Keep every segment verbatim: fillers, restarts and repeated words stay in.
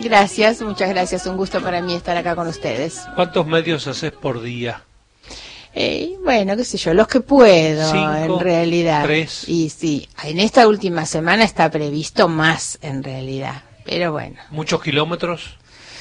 Gracias, muchas gracias. Un gusto para mí estar acá con ustedes. ¿Cuántos medios haces por día? Eh, bueno, qué sé yo, los que puedo, Cinco, en realidad. Tres. Y sí, en esta última semana está previsto más, en realidad. Pero bueno. ¿Muchos kilómetros?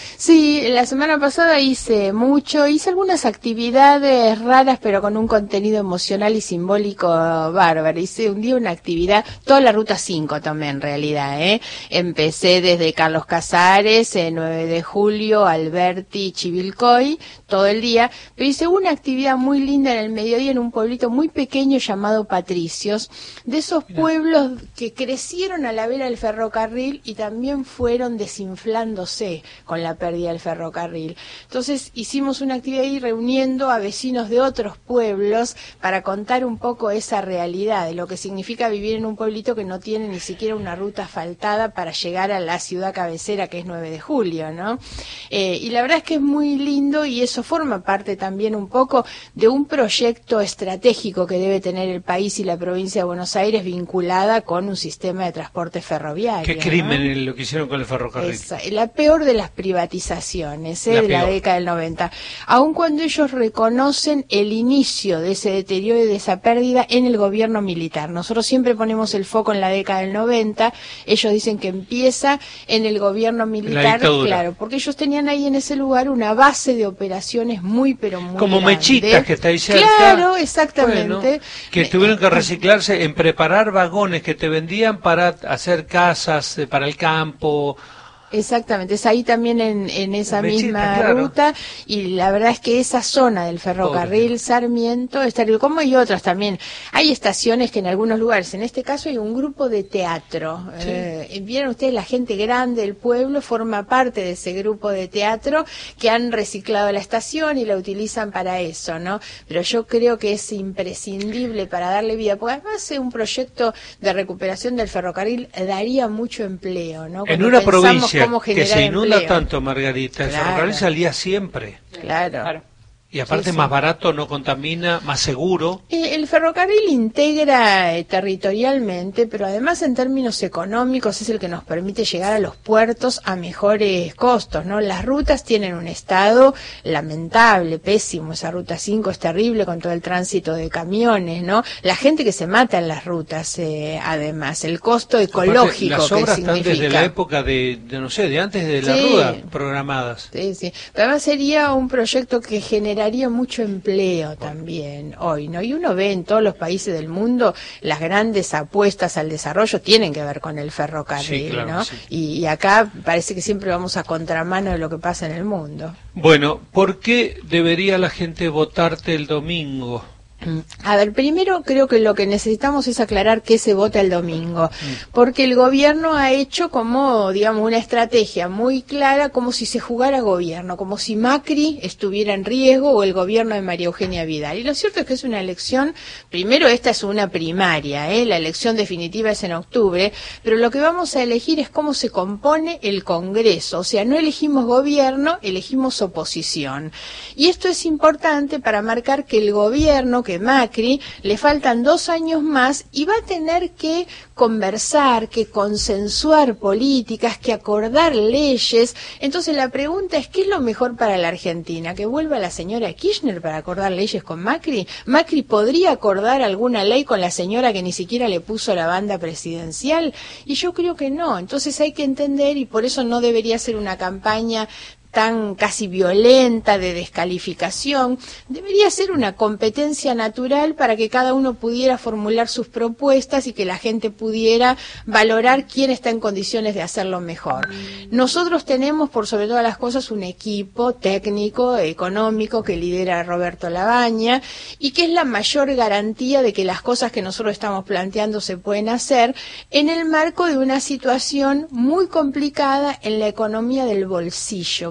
Sí, la semana pasada hice mucho, hice algunas actividades raras, pero con un contenido emocional y simbólico bárbaro. Hice un día una actividad, toda la ruta cinco tomé en realidad, ¿eh? Empecé desde Carlos Casares, eh, nueve de julio, Alberti, Chivilcoy, todo el día, pero hice una actividad muy linda en el mediodía en un pueblito muy pequeño llamado Patricios, de esos Mira. pueblos que crecieron a la vera del ferrocarril y también fueron desinflándose con la pérdida del ferrocarril. Entonces hicimos una actividad ahí reuniendo a vecinos de otros pueblos para contar un poco esa realidad de lo que significa vivir en un pueblito que no tiene ni siquiera una ruta asfaltada para llegar a la ciudad cabecera que es nueve de julio, ¿no? Eh, y la verdad es que es muy lindo y eso forma parte también un poco de un proyecto estratégico que debe tener el país y la provincia de Buenos Aires vinculada con un sistema de transporte ferroviario. Qué crimen, ¿no? Lo que hicieron con el ferrocarril. Esa, la peor de las privatizaciones, ¿eh? La de la década del noventa. Aun cuando ellos reconocen el inicio de ese deterioro y de esa pérdida en el gobierno militar. Nosotros siempre ponemos el foco en la década del noventa, ellos dicen que empieza en el gobierno militar, claro, porque ellos tenían ahí en ese lugar una base de operaciones muy pero muy como grande. Mechitas que está ahí cerca. Claro, exactamente. Bueno, que tuvieron que reciclarse en preparar vagones que te vendían para hacer casas eh, para el campo. Exactamente, es ahí también en, en esa Mechita, misma claro. ruta, y la verdad es que esa zona del ferrocarril Pobre. Sarmiento es terrible, como hay otras también. Hay estaciones que en algunos lugares, en este caso hay un grupo de teatro. Sí. Eh, vieron ustedes, la gente grande del pueblo forma parte de ese grupo de teatro que han reciclado la estación y la utilizan para eso, ¿no? Pero yo creo que es imprescindible para darle vida, porque además un proyecto de recuperación del ferrocarril daría mucho empleo, ¿no? Cuando en una provincia que se inunda empleo. tanto, Margarita, el Claro. ferrocarril salía siempre. Claro. claro. Y aparte sí, sí. más barato, no contamina, más seguro. Eh, el ferrocarril integra eh, territorialmente, pero además en términos económicos es el que nos permite llegar a los puertos a mejores costos, ¿no? Las rutas tienen un estado lamentable, pésimo. Esa ruta cinco es terrible con todo el tránsito de camiones, ¿no? La gente que se mata en las rutas, eh, además, el costo ecológico aparte, las obras que están significa. desde la época de, de, no sé, de antes de la sí. ruda, programadas. Sí, sí. Pero además sería un proyecto que genera daría mucho empleo también hoy, ¿no? Y uno ve en todos los países del mundo las grandes apuestas al desarrollo tienen que ver con el ferrocarril, sí, claro, ¿no? Sí. Y, y acá parece que siempre vamos a contramano de lo que pasa en el mundo. Bueno, ¿por qué debería la gente votarte el domingo? A ver, primero creo que lo que necesitamos es aclarar qué se vota el domingo, porque el gobierno ha hecho como, digamos, una estrategia muy clara, como si se jugara gobierno, como si Macri estuviera en riesgo o el gobierno de María Eugenia Vidal. Y lo cierto es que es una elección, primero esta es una primaria, ¿eh? La elección definitiva es en octubre, pero lo que vamos a elegir es cómo se compone el Congreso, o sea, no elegimos gobierno, elegimos oposición. Y esto es importante para marcar que el gobierno, que Macri, le faltan dos años más y va a tener que conversar, que consensuar políticas, que acordar leyes. Entonces la pregunta es, ¿qué es lo mejor para la Argentina? ¿Que vuelva la señora Kirchner para acordar leyes con Macri? ¿Macri podría acordar alguna ley con la señora que ni siquiera le puso la banda presidencial? Y yo creo que no. Entonces hay que entender, y por eso no debería ser una campaña tan casi violenta de descalificación, debería ser una competencia natural para que cada uno pudiera formular sus propuestas y que la gente pudiera valorar quién está en condiciones de hacerlo mejor. Nosotros tenemos, por sobre todas las cosas, un equipo técnico, económico, que lidera Roberto Labaña y que es la mayor garantía de que las cosas que nosotros estamos planteando se pueden hacer en el marco de una situación muy complicada en la economía del bolsillo.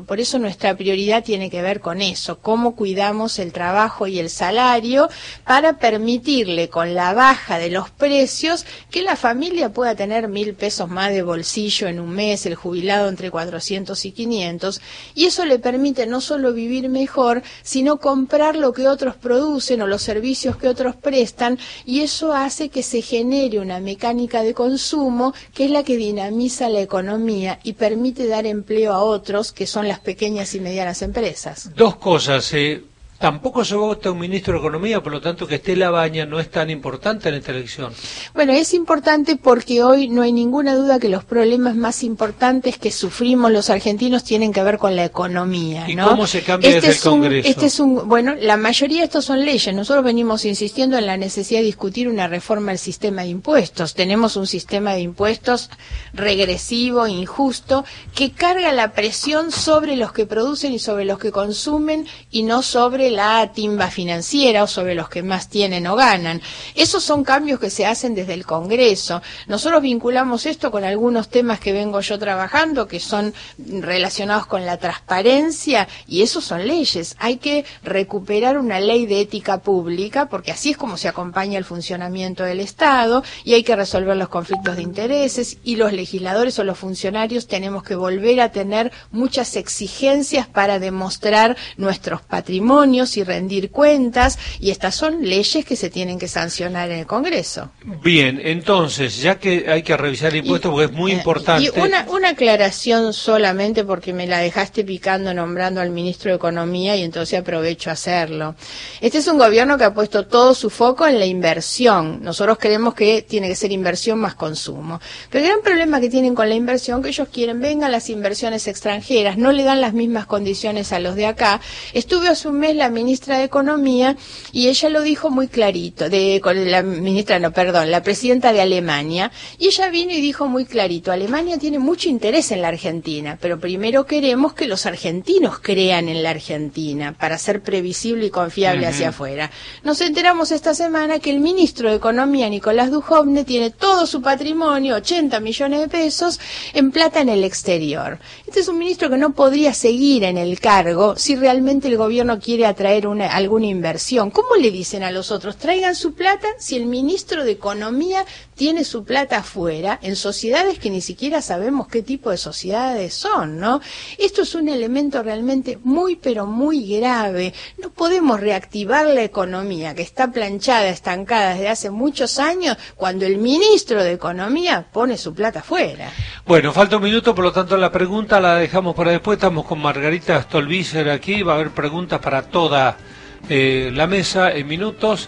Por eso nuestra prioridad tiene que ver con eso, cómo cuidamos el trabajo y el salario para permitirle con la baja de los precios que la familia pueda tener mil pesos más de bolsillo en un mes, el jubilado entre cuatrocientos y quinientos, y eso le permite no solo vivir mejor, sino comprar lo que otros producen o los servicios que otros prestan, y eso hace que se genere una mecánica de consumo que es la que dinamiza la economía y permite dar empleo a otros, que son las pequeñas y medianas empresas. Dos cosas. Eh, tampoco se vota un ministro de Economía, por lo tanto que esté Labaña no es tan importante en esta elección. Bueno, es importante porque hoy no hay ninguna duda que los problemas más importantes que sufrimos los argentinos tienen que ver con la economía, ¿no? ¿Y cómo se cambia este desde el un, Congreso? Este es un, bueno, la mayoría de estos son leyes. Nosotros venimos insistiendo en la necesidad de discutir una reforma del sistema de impuestos. Tenemos un sistema de impuestos regresivo, injusto, que carga la presión sobre los que producen y sobre los que consumen y no sobre la timba financiera o sobre los que más tienen o ganan. Esos son cambios que se hacen desde el Congreso. Nosotros vinculamos esto con algunos temas que vengo yo trabajando, que son relacionados con la transparencia, y esos son leyes. Hay que recuperar una ley de ética pública, porque así es como se acompaña el funcionamiento del Estado, y hay que resolver los conflictos de intereses, y los legisladores o los funcionarios tenemos que volver a tener muchas exigencias para demostrar nuestros patrimonios y rendir cuentas, y estas son leyes que se tienen que sancionar en el Congreso. Bien, entonces, ya que hay que revisar el impuesto, y, porque es muy eh, importante... Y una, una aclaración solamente, porque me la dejaste picando nombrando al ministro de Economía, y entonces aprovecho a hacerlo. Este es un gobierno que ha puesto todo su foco en la inversión. Nosotros creemos que tiene que ser inversión más consumo. Pero el gran problema que tienen con la inversión, que ellos quieren, vengan las inversiones extranjeras, no le dan las mismas condiciones a los de acá. Estuve hace un mes la ministra de Economía y ella lo dijo muy clarito, de con la ministra, no, perdón, la presidenta de Alemania, y ella vino y dijo muy clarito, Alemania tiene mucho interés en la Argentina, pero primero queremos que los argentinos crean en la Argentina para ser previsible y confiable uh-huh. hacia afuera. Nos enteramos esta semana que el ministro de Economía, Nicolás Dujovne, tiene todo su patrimonio, ochenta millones de pesos, en plata en el exterior. Este es un ministro que no podría seguir en el cargo si realmente el gobierno quiere atraer una, alguna inversión. ¿Cómo le dicen a los otros? Traigan su plata si el ministro de Economía tiene su plata afuera, en sociedades que ni siquiera sabemos qué tipo de sociedades son, ¿no? Esto es un elemento realmente muy, pero muy grave. No podemos reactivar la economía, que está planchada, estancada desde hace muchos años, cuando el ministro de Economía pone su plata afuera. Bueno, falta un minuto, por lo tanto la pregunta la dejamos para después. Estamos con Margarita Stolbizer aquí, va a haber preguntas para toda eh, la mesa en minutos.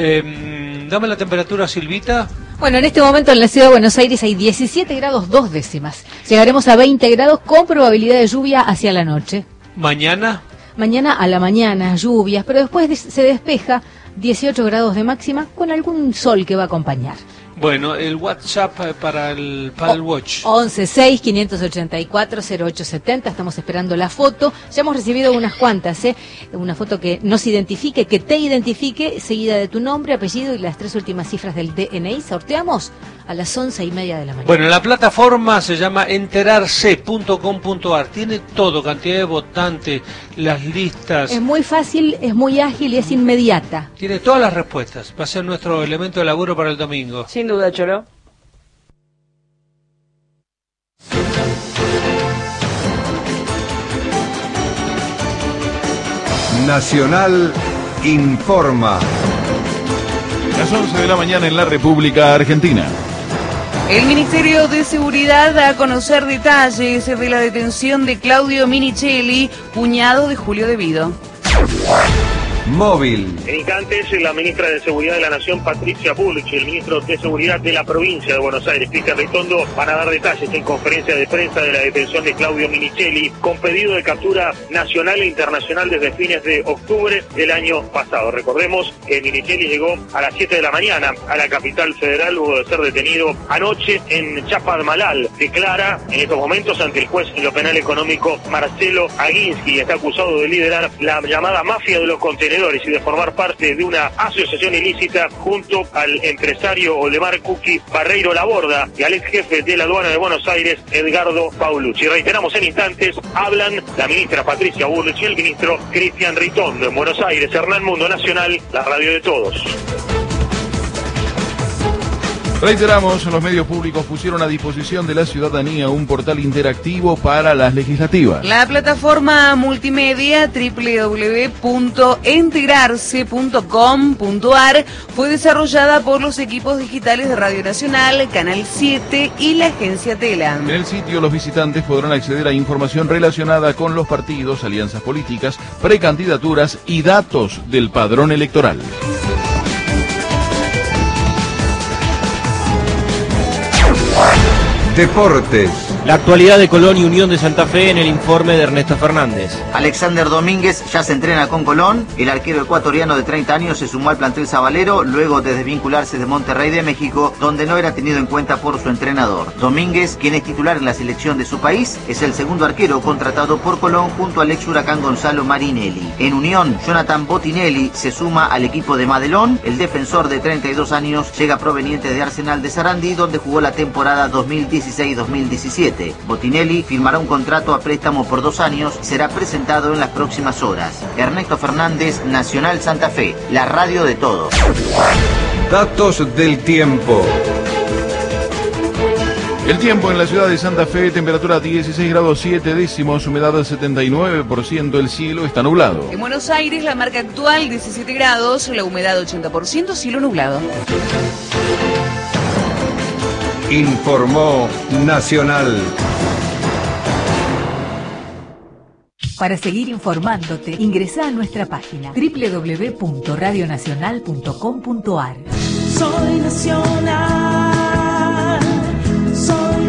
Eh, dame la temperatura, Silvita. Bueno, en este momento en la ciudad de Buenos Aires hay diecisiete grados dos décimas. Llegaremos a veinte grados con probabilidad de lluvia hacia la noche. ¿Mañana? Mañana a la mañana, lluvias, pero después se despeja, dieciocho grados de máxima con algún sol que va a acompañar. Bueno, el WhatsApp para el Paddle Watch. once seis quinientos ochenta y cuatro cero ocho setenta, estamos esperando la foto. Ya hemos recibido unas cuantas, ¿eh? Una foto que nos identifique, que te identifique, seguida de tu nombre, apellido y las tres últimas cifras del D N I. Sorteamos a las once y media de la mañana. Bueno, la plataforma se llama enterarse punto com punto ar. Tiene todo, cantidad de votantes, las listas. Es muy fácil, es muy ágil y es inmediata. Tiene todas las respuestas. Va a ser nuestro elemento de laburo para el domingo. Sin duda, Cholo. Nacional informa. Las once de la mañana en la República Argentina. El Ministerio de Seguridad da a conocer detalles de la detención de Claudio Minichelli, cuñado de Julio De Vido. Móvil. En instantes, la ministra de Seguridad de la Nación, Patricia Bullrich, y el ministro de Seguridad de la provincia de Buenos Aires, Cristian Ritondo, van a dar detalles en conferencia de prensa de la detención de Claudio Minichelli, con pedido de captura nacional e internacional desde fines de octubre del año pasado. Recordemos que Minichelli llegó a las siete de la mañana a la capital federal luego de ser detenido anoche en Chapadmalal. Declara en estos momentos ante el juez en lo penal económico Marcelo Aguinsky y está acusado de liderar la llamada mafia de los contenedores tenedores y de formar parte de una asociación ilícita junto al empresario Oldemar Cuqui Barreiro Laborda y al ex jefe de la aduana de Buenos Aires, Edgardo Paulucci. Reiteramos, en instantes hablan la ministra Patricia Bullrich y el ministro Cristian Ritondo. En Buenos Aires, Hernán Mundo, Nacional, la radio de todos. Reiteramos, los medios públicos pusieron a disposición de la ciudadanía un portal interactivo para las legislativas. La plataforma multimedia doble u doble u doble u punto enterarse punto com punto a r fue desarrollada por los equipos digitales de Radio Nacional, Canal siete y la agencia Telam. En el sitio los visitantes podrán acceder a información relacionada con los partidos, alianzas políticas, precandidaturas y datos del padrón electoral. Deportes. La actualidad de Colón y Unión de Santa Fe en el informe de Ernesto Fernández. Alexander Domínguez ya se entrena con Colón. El arquero ecuatoriano de treinta años se sumó al plantel sabalero luego de desvincularse de Monterrey de México, donde no era tenido en cuenta por su entrenador. Domínguez, quien es titular en la selección de su país, es el segundo arquero contratado por Colón junto al ex Huracán Gonzalo Marinelli. En Unión, Jonathan Botinelli se suma al equipo de Madelón. El defensor de treinta y dos años llega proveniente de Arsenal de Sarandí, donde jugó la temporada dos mil dieciséis dos mil diecisiete. Botinelli firmará un contrato a préstamo por dos años y será presentado en las próximas horas. Ernesto Fernández, Nacional Santa Fe, la radio de todos. Datos del tiempo. El tiempo en la ciudad de Santa Fe, temperatura dieciséis grados siete décimos, humedad setenta y nueve por ciento, el cielo está nublado. En Buenos Aires, la marca actual diecisiete grados, la humedad ochenta por ciento, cielo nublado. Informó Nacional. Para seguir informándote, ingresa a nuestra página doble u doble u doble u punto radio nacional punto com punto a r. Soy nacional, soy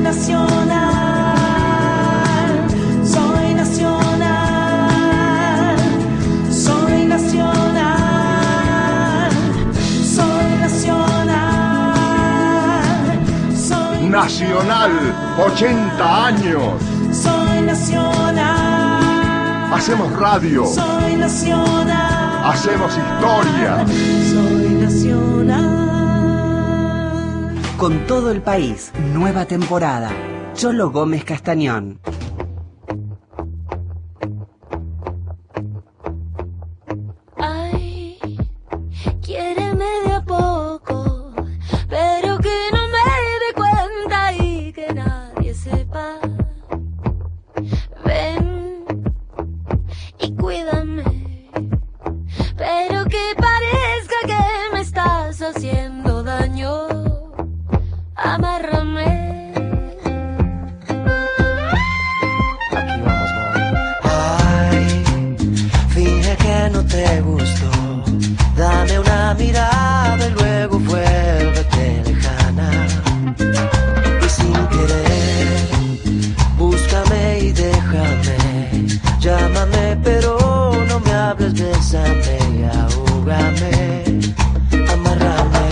nacional, soy nacional, soy nacional, soy nacional, soy Nacional, ochenta años. Soy nacional. Hacemos radio. Soy nacional. Hacemos historia. Soy nacional. Con todo el país, nueva temporada. Cholo Gómez Castañón. Ay, quiéreme de a poco, pero que no me dé cuenta y que nadie sepa. Ven y cuídame, pero que parezca que me estás haciendo daño. Amárrame. Aquí vamos, ay, finge que no te gustó. Dame una mirada y luego vuélvete lejana. Y sin querer, búscame y déjame. Llámame pero no me hables, bésame y ahógame. Amárrame.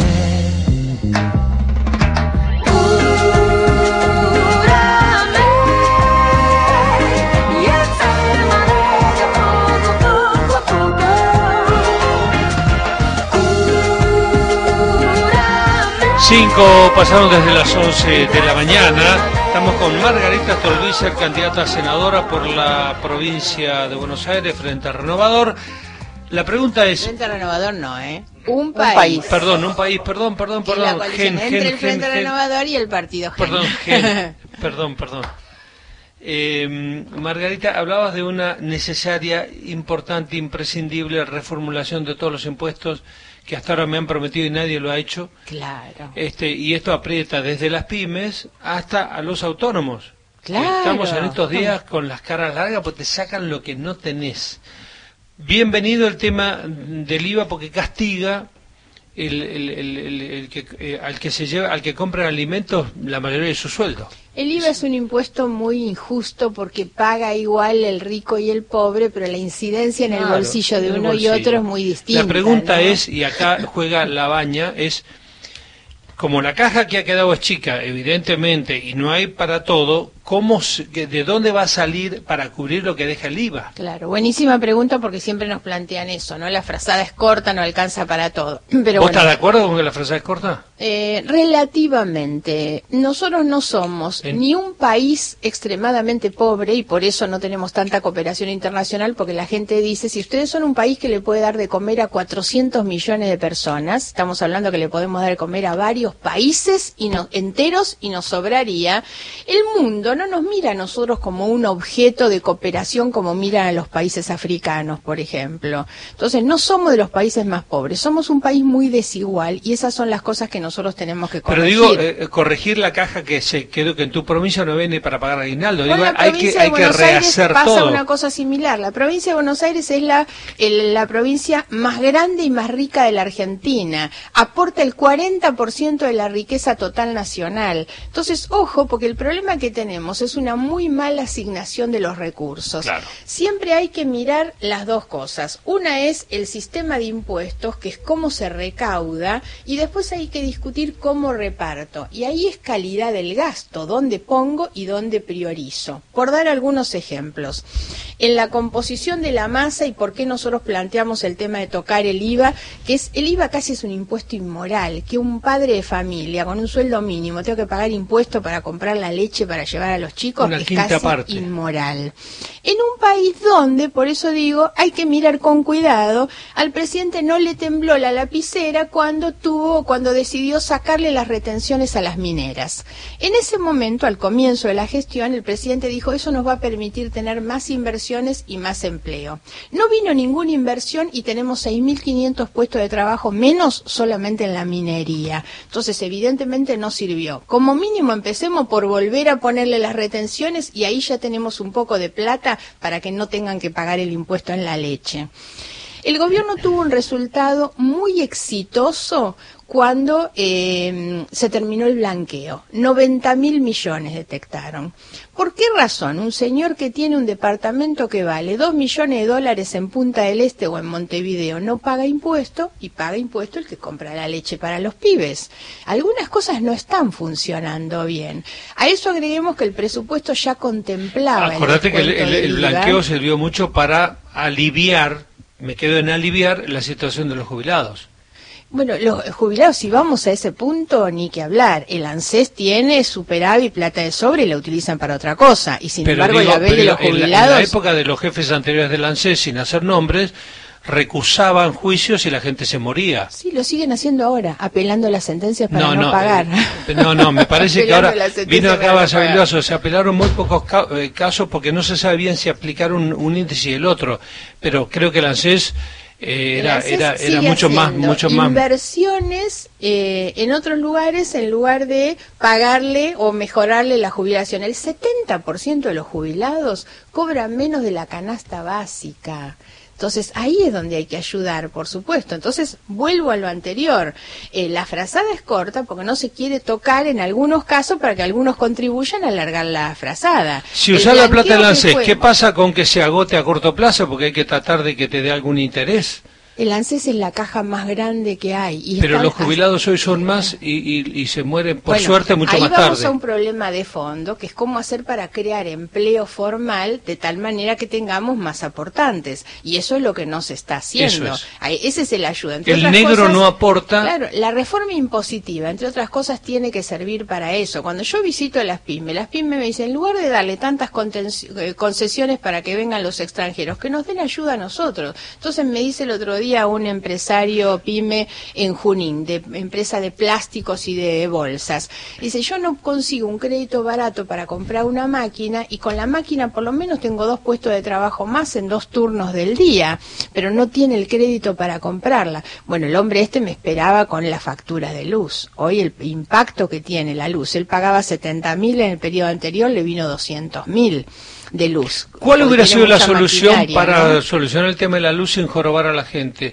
Cinco pasaron desde las once de la mañana. Estamos con Margarita Stolbizer, candidata a senadora por la provincia de Buenos Aires frente a Renovador. La pregunta es... Frente a Renovador no, ¿eh? Un país. país. Perdón, un país, perdón, perdón, perdón. La coalición gen, entre gen, el Frente gen, Renovador y el Partido Gen. Perdón, gen, perdón, perdón. Eh, Margarita, hablabas de una necesaria, importante, imprescindible reformulación de todos los impuestos que hasta ahora me han prometido y nadie lo ha hecho. Claro. Este, y esto aprieta desde las pymes hasta a los autónomos. Claro. Estamos en estos días con las caras largas porque te sacan lo que no tenés. Bienvenido el tema del I V A porque castiga el, el, el, el, el que, eh, al que se lleva, al que compra alimentos la mayoría de su sueldo. El I V A es un impuesto muy injusto porque paga igual el rico y el pobre, pero la incidencia en el Claro, bolsillo de en el uno bolsillo. y otro es muy distinta. La pregunta ¿no? es, y acá juega la baña, es como la caja que ha quedado es chica, evidentemente, y no hay para todo, ¿cómo, de dónde va a salir para cubrir lo que deja el I V A? Claro, buenísima pregunta porque siempre nos plantean eso, ¿no? La frazada es corta, no alcanza para todo. Pero ¿Vos bueno, estás de acuerdo con que la frazada es corta? Eh, relativamente. Nosotros no somos en... ni un país extremadamente pobre y por eso no tenemos tanta cooperación internacional, porque la gente dice, si ustedes son un país que le puede dar de comer a cuatrocientos millones de personas, estamos hablando que le podemos dar de comer a varios países y no, enteros y nos sobraría, el mundo no nos mira a nosotros como un objeto de cooperación como miran a los países africanos, por ejemplo. Entonces no somos de los países más pobres, somos un país muy desigual y esas son las cosas que nosotros tenemos que corregir. Pero digo, eh, corregir la caja que se quedó, que en tu provincia no viene para pagar aguinaldo. Digo, Bueno, hay que, hay que rehacer pasa todo. Una cosa similar. La provincia de Buenos Aires es la, el, la provincia más grande y más rica de la Argentina. Aporta el cuarenta por ciento de la riqueza total nacional. Entonces, ojo, porque el problema que tenemos es una muy mala asignación de los recursos. Claro. Siempre hay que mirar las dos cosas. Una es el sistema de impuestos, que es cómo se recauda, y después hay que discutir cómo reparto. Y ahí es calidad del gasto, dónde pongo y dónde priorizo. Por dar algunos ejemplos. En la composición de la masa y por qué nosotros planteamos el tema de tocar el I V A, que es el I V A casi es un impuesto inmoral, que un padre de familia con un sueldo mínimo tengo que pagar impuesto para comprar la leche para llevar a los chicos, Una es quinta casi parte. inmoral. En un país donde, por eso digo, hay que mirar con cuidado, al presidente no le tembló la lapicera cuando tuvo, cuando decidió sacarle las retenciones a las mineras. En ese momento, al comienzo de la gestión, el presidente dijo, eso nos va a permitir tener más inversiones y más empleo. No vino ninguna inversión y tenemos seis mil quinientos puestos de trabajo menos solamente en la minería. Entonces, evidentemente no sirvió. Como mínimo empecemos por volver a ponerle las retenciones y ahí ya tenemos un poco de plata para que no tengan que pagar el impuesto en la leche. El gobierno tuvo un resultado muy exitoso cuando eh, se terminó el blanqueo. noventa mil millones detectaron. ¿Por qué razón? Un señor que tiene un departamento que vale dos millones de dólares en Punta del Este o en Montevideo no paga impuesto y paga impuesto el que compra la leche para los pibes. Algunas cosas no están funcionando bien. A eso agreguemos que el presupuesto ya contemplaba. Acordate el que el, el, el I V A. blanqueo sirvió mucho para aliviar, me quedo en aliviar, la situación de los jubilados. Bueno, los jubilados, si vamos a ese punto, ni que hablar. El ANSES tiene superávit, plata de sobre y la utilizan para otra cosa. Y sin Pero embargo, digo, la ley de los en la, jubilados... en la época de los jefes anteriores del ANSES, sin hacer nombres, recusaban juicios y la gente se moría. Sí, lo siguen haciendo ahora, apelando las sentencias para no, no, no pagar. Eh, no, no, me parece que ahora vino acá para Basavilbaso, se apelaron muy pocos ca eh, casos porque no se sabe bien si aplicar un, un índice y el otro. Pero creo que el ANSES... Eh, era era era mucho más mucho más inversiones eh, en otros lugares en lugar de pagarle o mejorarle la jubilación. El setenta por ciento de los jubilados cobran menos de la canasta básica. Entonces, ahí es donde hay que ayudar, por supuesto. Entonces, vuelvo a lo anterior. Eh, la frazada es corta porque no se quiere tocar en algunos casos para que algunos contribuyan a alargar la frazada. Si usás la plata del ANSES, ¿qué pasa con que se agote a corto plazo? Porque hay que tratar de que te dé algún interés. El ANSES es la caja más grande que hay. Y Pero están los jubilados hoy son más y, y, y se mueren, por bueno, suerte, mucho ahí más vamos tarde. a un problema de fondo, que es cómo hacer para crear empleo formal de tal manera que tengamos más aportantes. Y eso es lo que no se está haciendo. Eso es. Ahí, ese es el ayuda. Entre El otras negro cosas, no aporta. Claro, la reforma impositiva, entre otras cosas, tiene que servir para eso. Cuando yo visito las pymes, las pymes me dicen, en lugar de darle tantas concesiones para que vengan los extranjeros, que nos den ayuda a nosotros. Entonces me dice el otro día un empresario pyme en Junín, de empresa de plásticos y de bolsas. Dice, yo no consigo un crédito barato para comprar una máquina y con la máquina por lo menos tengo dos puestos de trabajo más en dos turnos del día, pero no tiene el crédito para comprarla. Bueno, el hombre este me esperaba con la factura de luz. Hoy el impacto que tiene la luz, él pagaba setenta mil en el periodo anterior, le vino doscientos mil de luz. ¿Cuál hubiera sido la solución maquinaria, para ¿no? solucionar el tema de la luz sin jorobar a la gente?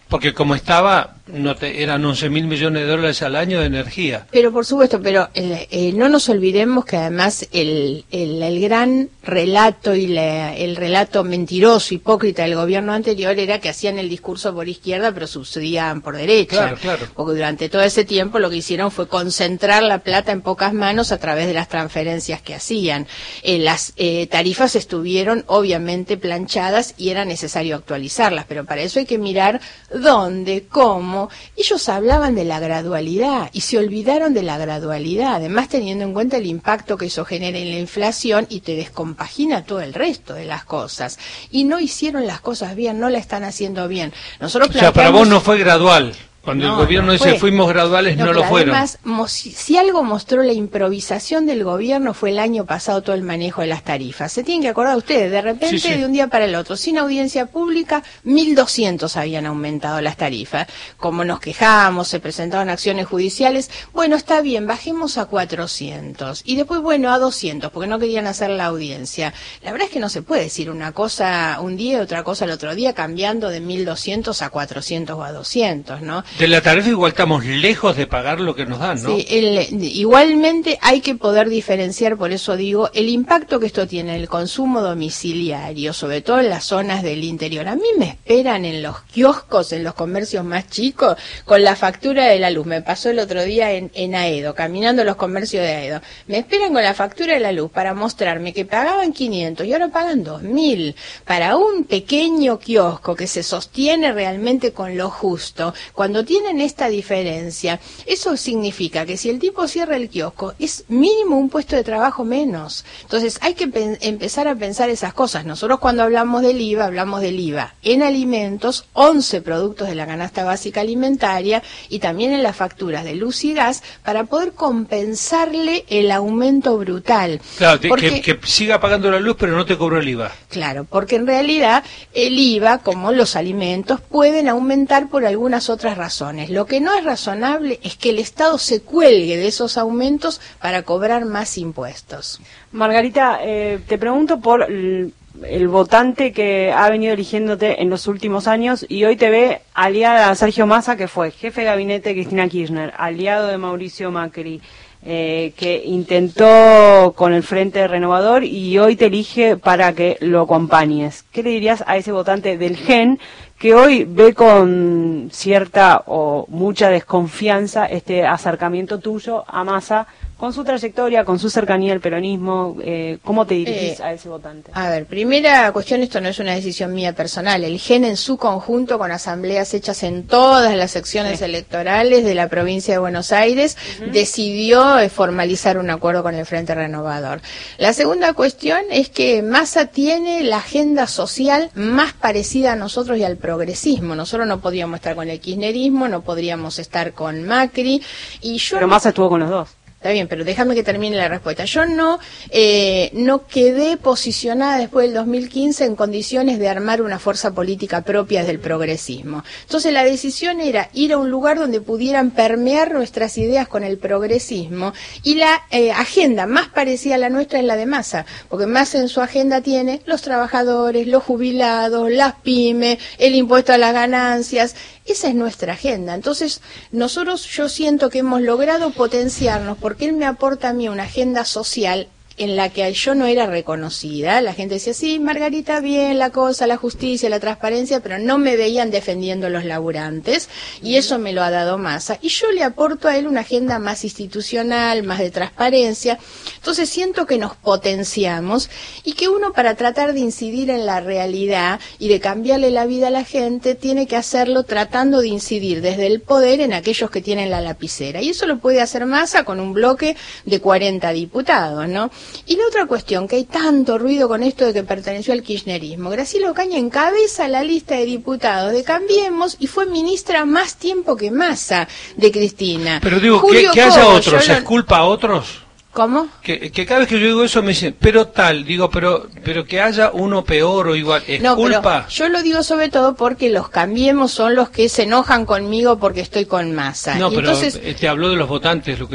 Porque como estaba, no te, eran once mil millones de dólares al año de energía. Pero por supuesto, pero eh, eh, no nos olvidemos que además el, el, el gran relato y la, el relato mentiroso, hipócrita del gobierno anterior era que hacían el discurso por izquierda pero subsidiaban por derecha. Claro, claro. Porque durante todo ese tiempo lo que hicieron fue concentrar la plata en pocas manos a través de las transferencias que hacían. Eh, las eh, tarifas estuvieron obviamente planchadas y era necesario actualizarlas, pero para eso hay que mirar dónde, cómo. Ellos hablaban de la gradualidad y se olvidaron de la gradualidad, además teniendo en cuenta el impacto que eso genera en la inflación y te descompagina todo el resto de las cosas. Y no hicieron las cosas bien, no la están haciendo bien. Nosotros O sea, para vos no fue gradual. Cuando No, el gobierno no dice fue. fuimos graduales, no, No, lo pero fueron. Además, mo- si, si algo mostró la improvisación del gobierno fue el año pasado todo el manejo de las tarifas. Se tienen que acordar ustedes, de repente, Sí, sí. de un día para el otro, sin audiencia pública, mil doscientos habían aumentado las tarifas. Como nos quejamos, se presentaron acciones judiciales, bueno, está bien, bajemos a cuatrocientos. Y después, bueno, a doscientos, porque no querían hacer la audiencia. La verdad es que no se puede decir una cosa un día y otra cosa el otro día, cambiando de mil doscientos a cuatrocientos o a doscientos, ¿no? De la tarifa igual estamos lejos de pagar lo que nos dan, ¿no? Sí, el, igualmente hay que poder diferenciar, por eso digo, el impacto que esto tiene en el consumo domiciliario, sobre todo en las zonas del interior. A mí me esperan en los kioscos, en los comercios más chicos, con la factura de la luz. Me pasó el otro día en, en Aedo, caminando los comercios de Aedo. Me esperan con la factura de la luz para mostrarme que pagaban quinientos y ahora pagan dos mil. Para un pequeño kiosco que se sostiene realmente con lo justo, cuando tienen esta diferencia, eso significa que si el tipo cierra el kiosco, es mínimo un puesto de trabajo menos. Entonces hay que pen- empezar a pensar esas cosas. Nosotros cuando hablamos del I V A, hablamos del I V A en alimentos, once productos de la canasta básica alimentaria y también en las facturas de luz y gas para poder compensarle el aumento brutal. Claro, te- Porque- que, que siga pagando la luz pero no te cobró el I V A. Claro, porque en realidad el I V A, como los alimentos, pueden aumentar por algunas otras razones. Lo que no es razonable es que el Estado se cuelgue de esos aumentos para cobrar más impuestos. Margarita, eh, te pregunto por el, el votante que ha venido eligiéndote en los últimos años y hoy te ve aliada a Sergio Massa, que fue jefe de gabinete de Cristina Kirchner, aliado de Mauricio Macri, eh, que intentó con el Frente Renovador y hoy te elige para que lo acompañes. ¿Qué le dirías a ese votante del G E N que hoy ve con cierta o mucha desconfianza este acercamiento tuyo a Massa, con su trayectoria, con su cercanía al peronismo? Eh, ¿Cómo te dirigís Eh, a ese votante? A ver, primera cuestión, esto no es una decisión mía personal. El G E N en su conjunto, con asambleas hechas en todas las secciones Sí. electorales de la provincia de Buenos Aires, uh-huh. decidió eh, formalizar un acuerdo con el Frente Renovador. La segunda cuestión es que Massa tiene la agenda social más parecida a nosotros y al progresismo. Nosotros no podríamos estar con el kirchnerismo, no podríamos estar con Macri, y yo... Pero Massa estuvo con los dos. Está bien, pero déjame que termine la respuesta. Yo no eh, no quedé posicionada después del dos mil quince en condiciones de armar una fuerza política propia del progresismo. Entonces la decisión era ir a un lugar donde pudieran permear nuestras ideas con el progresismo, y la eh, agenda más parecida a la nuestra es la de Massa, porque Massa en su agenda tiene los trabajadores, los jubilados, las pymes, el impuesto a las ganancias. Esa es nuestra agenda. Entonces, nosotros, yo siento que hemos logrado potenciarnos porque él me aporta a mí una agenda social en la que yo no era reconocida. La gente decía, sí, Margarita, bien, la cosa, la justicia, la transparencia, pero no me veían defendiendo los laburantes, y eso me lo ha dado Massa. Y yo le aporto a él una agenda más institucional, más de transparencia. Entonces siento que nos potenciamos y que uno, para tratar de incidir en la realidad y de cambiarle la vida a la gente, tiene que hacerlo tratando de incidir desde el poder en aquellos que tienen la lapicera. Y eso lo puede hacer Massa con un bloque de cuarenta diputados, ¿no? Y la otra cuestión, que hay tanto ruido con esto de que perteneció al kirchnerismo. Graciela Ocaña encabeza la lista de diputados de Cambiemos y fue ministra más tiempo que Massa de Cristina. Pero digo, Julio que, que haya Cobo, otros, yo ¿es lo- culpa a otros? ¿Cómo? Que, que cada vez que yo digo eso me dicen, pero tal, digo, pero pero que haya uno peor o igual, ¿es No, pero culpa? yo lo digo sobre todo porque los Cambiemos son los que se enojan conmigo porque estoy con Massa. No, Y pero entonces, eh, te habló de los votantes, Lucrecia.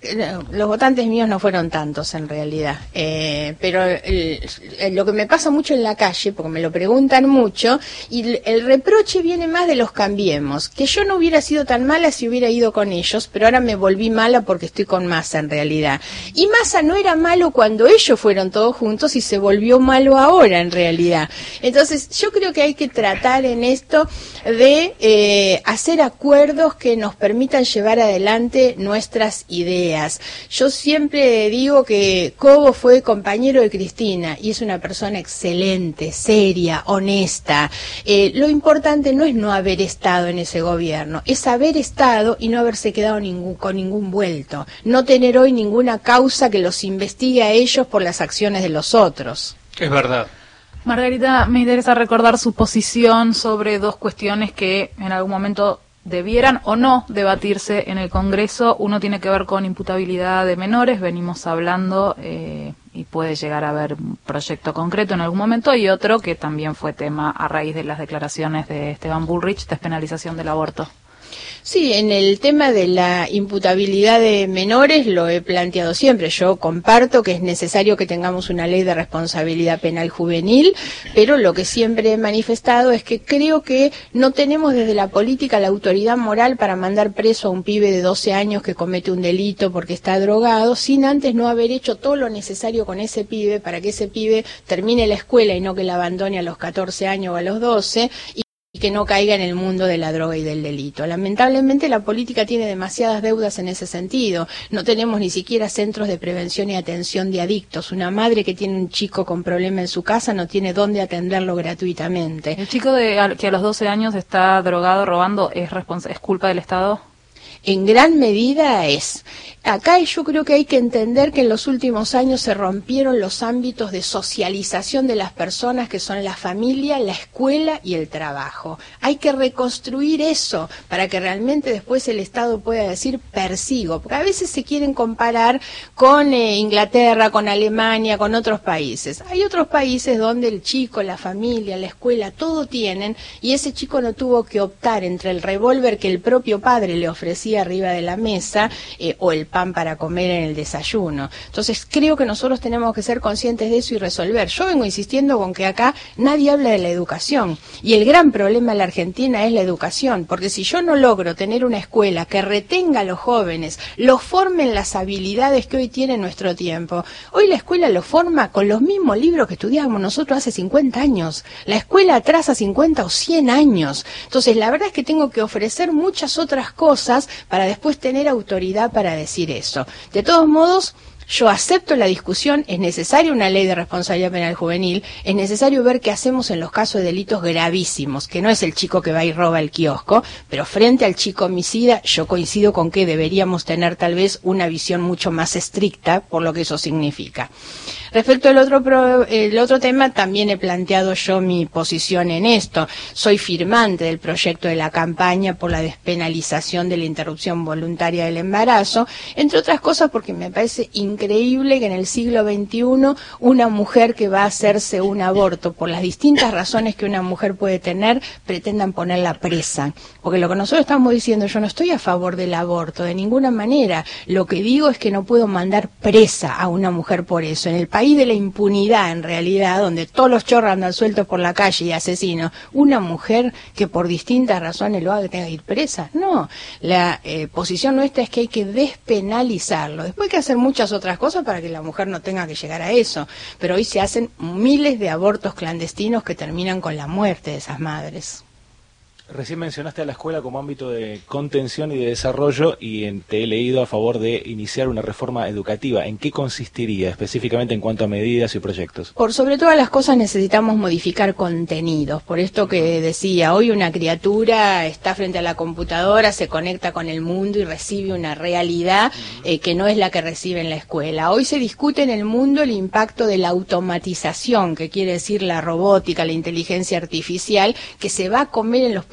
Los votantes míos no fueron tantos en realidad, eh, pero el, el, lo que me pasa mucho en la calle, porque me lo preguntan mucho, y el, el reproche viene más de los Cambiemos, que yo no hubiera sido tan mala si hubiera ido con ellos, pero ahora me volví mala porque estoy con Massa en realidad. Y Massa no era malo cuando ellos fueron todos juntos y se volvió malo ahora en realidad. Entonces yo creo que hay que tratar en esto de eh, hacer acuerdos que nos permitan llevar adelante nuestras ideas. Yo siempre digo que Cobo fue compañero de Cristina y es una persona excelente, seria, honesta. Eh, lo importante no es no haber estado en ese gobierno, es haber estado y no haberse quedado ningún, con ningún vuelto, no tener hoy ninguna causa que los investigue a ellos por las acciones de los otros. Es verdad. Margarita, me interesa recordar su posición sobre dos cuestiones que en algún momento debieran o no debatirse en el Congreso. Uno tiene que ver con imputabilidad de menores, venimos hablando eh, y puede llegar a haber un proyecto concreto en algún momento, y otro que también fue tema a raíz de las declaraciones de Esteban Bullrich, despenalización del aborto. Sí, en el tema de la imputabilidad de menores lo he planteado siempre. Yo comparto que es necesario que tengamos una ley de responsabilidad penal juvenil, pero lo que siempre he manifestado es que creo que no tenemos desde la política la autoridad moral para mandar preso a un pibe de doce años que comete un delito porque está drogado, sin antes no haber hecho todo lo necesario con ese pibe para que ese pibe termine la escuela y no que la abandone a los catorce años o a los doce, y y que no caiga en el mundo de la droga y del delito. Lamentablemente la política tiene demasiadas deudas en ese sentido. No tenemos ni siquiera centros de prevención y atención de adictos. Una madre que tiene un chico con problema en su casa no tiene dónde atenderlo gratuitamente. ¿El chico de, que a los doce años está drogado, robando, es, respons- es culpa del Estado? En gran medida es. Acá yo creo que hay que entender que en los últimos años se rompieron los ámbitos de socialización de las personas, que son la familia, la escuela y el trabajo. Hay que reconstruir eso para que realmente después el Estado pueda decir persigo, porque a veces se quieren comparar con eh, Inglaterra, con Alemania, con otros países. Hay otros países donde el chico, la familia, la escuela, todo tienen, y ese chico no tuvo que optar entre el revólver que el propio padre le ofrecía arriba de la mesa eh, o el pan para comer en el desayuno. Entonces creo que nosotros tenemos que ser conscientes de eso y resolver. Yo vengo insistiendo con que acá nadie habla de la educación, y el gran problema de la Argentina es la educación, porque si yo no logro tener una escuela que retenga a los jóvenes, los forme en las habilidades que hoy tiene nuestro tiempo. Hoy la escuela lo forma con los mismos libros que estudiábamos nosotros hace cincuenta años. La escuela atrasa cincuenta o cien años. Entonces la verdad es que tengo que ofrecer muchas otras cosas para después tener autoridad para decir eso. De todos modos, yo acepto la discusión, es necesaria una ley de responsabilidad penal juvenil, es necesario ver qué hacemos en los casos de delitos gravísimos, que no es el chico que va y roba el kiosco, pero frente al chico homicida yo coincido con que deberíamos tener tal vez una visión mucho más estricta por lo que eso significa. Respecto al otro, pro, el otro tema, también he planteado yo mi posición en esto. Soy firmante del proyecto de la campaña por la despenalización de la interrupción voluntaria del embarazo, entre otras cosas porque me parece increíble que en el siglo veintiuno una mujer que va a hacerse un aborto, por las distintas razones que una mujer puede tener, pretendan ponerla presa. Porque lo que nosotros estamos diciendo, yo no estoy a favor del aborto, de ninguna manera. Lo que digo es que no puedo mandar presa a una mujer por eso. En el país de la impunidad, en realidad, donde todos los chorros andan sueltos por la calle y asesinos, una mujer que por distintas razones lo haga que tenga que ir presa, no. La eh, posición nuestra es que hay que despenalizarlo. Después hay que hacer muchas otras cosas para que la mujer no tenga que llegar a eso, pero hoy se hacen miles de abortos clandestinos que terminan con la muerte de esas madres. Recién mencionaste a la escuela como ámbito de contención y de desarrollo, y en, te he leído a favor de iniciar una reforma educativa. ¿En qué consistiría específicamente en cuanto a medidas y proyectos? Por sobre todas las cosas necesitamos modificar contenidos. Por esto que decía, hoy una criatura está frente a la computadora, se conecta con el mundo y recibe una realidad eh, que no es la que recibe en la escuela. Hoy se discute en el mundo el impacto de la automatización, que quiere decir la robótica, la inteligencia artificial, que se va a comer en los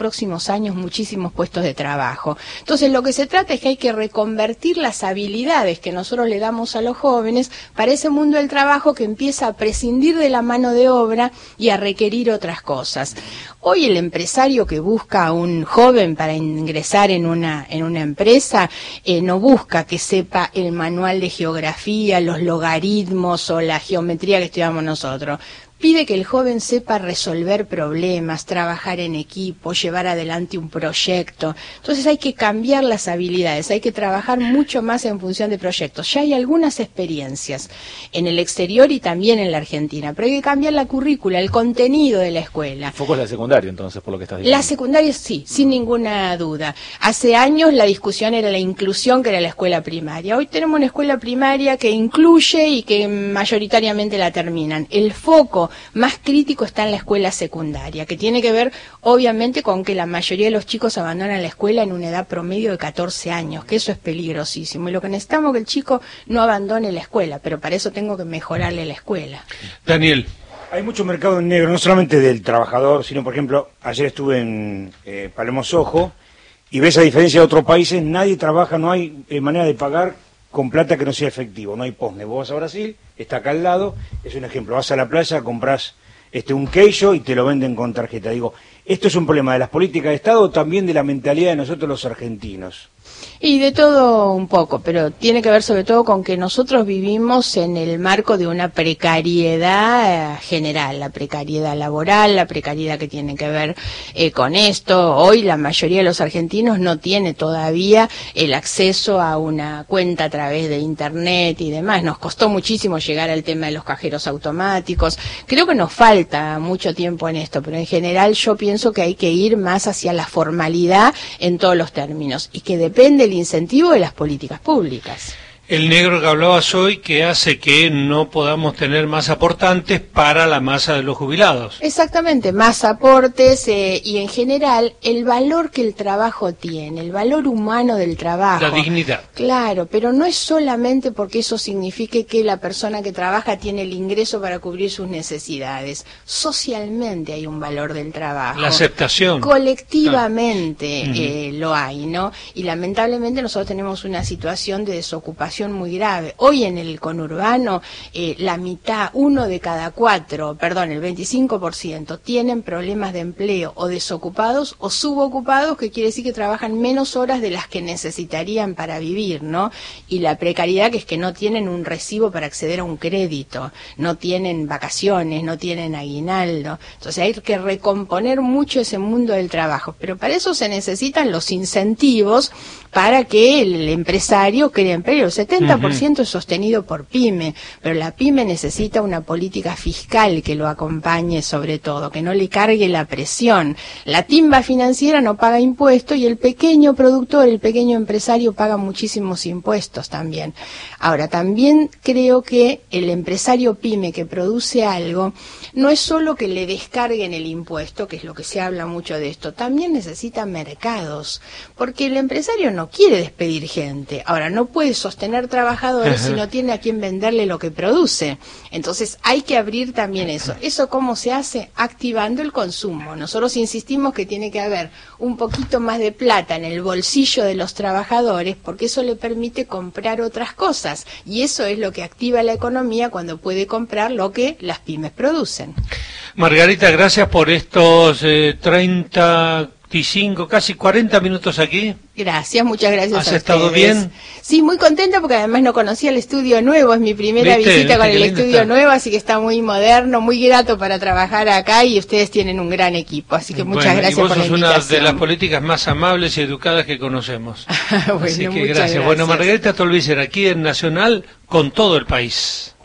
próximos años muchísimos puestos de trabajo. Entonces lo que se trata es que hay que reconvertir las habilidades que nosotros le damos a los jóvenes para ese mundo del trabajo que empieza a prescindir de la mano de obra y a requerir otras cosas. Hoy el empresario que busca a un joven para ingresar en una en una empresa eh, no busca que sepa el manual de geografía, los logaritmos o la geometría que estudiamos nosotros. Pide que el joven sepa resolver problemas, trabajar en equipo, llevar adelante un proyecto. Entonces hay que cambiar las habilidades, hay que trabajar mucho más en función de proyectos. Ya hay algunas experiencias en el exterior y también en la Argentina, pero hay que cambiar la currícula, el contenido de la escuela. El foco es la secundaria, entonces, por lo que estás diciendo. La secundaria sí, sin ninguna duda. Hace años la discusión era la inclusión, que era la escuela primaria. Hoy tenemos una escuela primaria que incluye y que mayoritariamente la terminan. El foco más crítico está en la escuela secundaria, que tiene que ver obviamente con que la mayoría de los chicos abandonan la escuela en una edad promedio de catorce años, que eso es peligrosísimo, y lo que necesitamos es que el chico no abandone la escuela, pero para eso tengo que mejorarle la escuela. Daniel. Hay mucho mercado en negro, no solamente del trabajador, sino, por ejemplo, ayer estuve en eh, Palermo Soho, y ves, a diferencia de otros países, nadie trabaja, no hay eh, manera de pagar con plata que no sea efectivo, no hay posne. Vos vas a Brasil, está acá al lado, es un ejemplo, vas a la playa, compras este, un queijo y te lo venden con tarjeta. Digo, ¿esto es un problema de las políticas de Estado o también de la mentalidad de nosotros los argentinos? Y de todo un poco, pero tiene que ver sobre todo con que nosotros vivimos en el marco de una precariedad general, la precariedad laboral, la precariedad que tiene que ver eh, con esto. Hoy la mayoría de los argentinos no tiene todavía el acceso a una cuenta a través de internet y demás. Nos costó muchísimo llegar al tema de los cajeros automáticos. Creo que nos falta mucho tiempo en esto, pero en general yo pienso que hay que ir más hacia la formalidad en todos los términos y que depende el incentivo de las políticas públicas. El negro que hablabas hoy, que hace que no podamos tener más aportantes para la masa de los jubilados. Exactamente, más aportes eh, y en general el valor que el trabajo tiene, el valor humano del trabajo. La dignidad. Claro, pero no es solamente porque eso signifique que la persona que trabaja tiene el ingreso para cubrir sus necesidades. Socialmente hay un valor del trabajo. La aceptación. Colectivamente ah. eh, uh-huh. lo hay, ¿no? Y lamentablemente nosotros tenemos una situación de desocupación muy grave. Hoy en el conurbano eh, la mitad, uno de cada cuatro, perdón, el veinticinco por ciento tienen problemas de empleo o desocupados o subocupados, que quiere decir que trabajan menos horas de las que necesitarían para vivir, ¿no? Y la precariedad, que es que no tienen un recibo para acceder a un crédito, no tienen vacaciones, no tienen aguinaldo. Entonces hay que recomponer mucho ese mundo del trabajo, pero para eso se necesitan los incentivos para que el empresario cree empleo. El setenta por ciento uh-huh. es sostenido por PYME, pero la PYME necesita una política fiscal que lo acompañe sobre todo, que no le cargue la presión. La timba financiera no paga impuestos y el pequeño productor, el pequeño empresario paga muchísimos impuestos también. Ahora, también creo que el empresario PYME que produce algo no es solo que le descarguen el impuesto, que es lo que se habla mucho de esto, también necesita mercados, porque el empresario no quiere despedir gente. Ahora, no puede sostener trabajadores uh-huh. si no tiene a quien venderle lo que produce. Entonces hay que abrir también eso. ¿Eso cómo se hace? Activando el consumo. Nosotros insistimos que tiene que haber un poquito más de plata en el bolsillo de los trabajadores, porque eso le permite comprar otras cosas, y eso es lo que activa la economía cuando puede comprar lo que las pymes producen. Margarita, gracias por estos eh, treinta y cinco, casi cuarenta minutos aquí. Gracias, muchas gracias a ustedes. ¿Has estado bien? Sí, muy contenta porque además no conocía el estudio nuevo, es mi primera ¿Viste? visita con el estudio está? nuevo, así que está muy moderno, muy grato para trabajar acá y ustedes tienen un gran equipo, así que muchas bueno, gracias y vos por la sos invitación. una de las políticas más amables y educadas que conocemos. bueno, así que muchas gracias. gracias. Bueno, Margarita Stolbizer aquí en Nacional con todo el país.